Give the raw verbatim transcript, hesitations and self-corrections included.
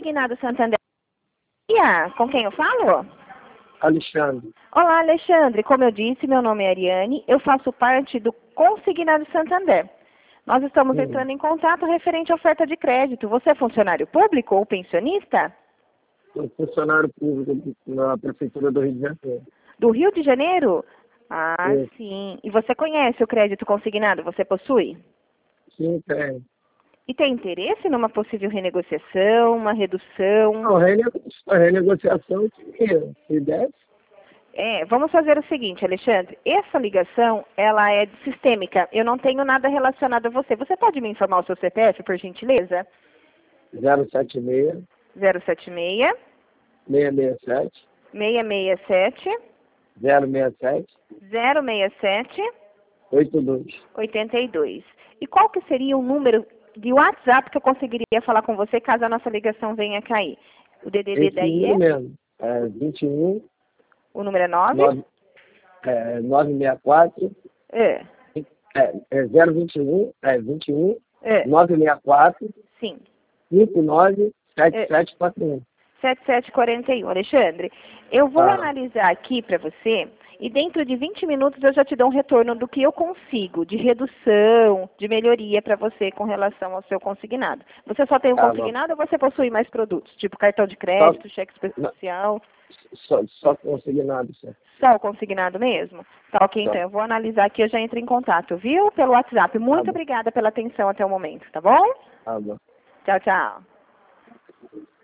Consignado Santander. Com quem eu falo? Alexandre. Olá, Alexandre. Como eu disse, meu nome é Ariane. Eu faço parte do Consignado Santander. Nós estamos Sim. entrando em contato referente à oferta de crédito. Você é funcionário público ou pensionista? Sou funcionário público na Prefeitura do Rio de Janeiro. Do Rio de Janeiro? Ah, Sim. sim. E você conhece o crédito consignado? Você possui? Sim, tem. E tem interesse numa possível renegociação, uma redução? Não, renego... a renegociação, se, se desse. É, vamos fazer o seguinte, Alexandre. Essa ligação, ela é sistêmica. Eu não tenho nada relacionado a você. Você pode me informar o seu C P F, por gentileza? zero sete seis, zero sete seis, seis seis sete, seis seis sete, zero seis sete, zero seis sete, oito dois. oito dois. E qual que seria o número de WhatsApp que eu conseguiria falar com você caso a nossa ligação venha a cair? O D D D Esse daí número é? mesmo. É vinte e um, O número é nove? nove, é, novecentos e sessenta e quatro, É. é, é zero vinte e um, é vinte e um, É. novecentos e sessenta e quatro, Sim. cinco nove sete sete quatro um. sete sete quatro um. Alexandre, eu vou Ah. analisar aqui para você e dentro de vinte minutos eu já te dou um retorno do que eu consigo de redução, de melhoria para você com relação ao seu consignado. Você só tem um Ah, consignado ou você possui mais produtos, tipo cartão de crédito, Só- cheque especial? Só, só consignado, senhor. Só o consignado mesmo? Tá ok, Só. então eu vou analisar aqui, eu já entro em contato, viu? Pelo WhatsApp. Muito Tá bom. obrigada pela atenção até o momento, tá bom? Tá bom. Tchau, tchau.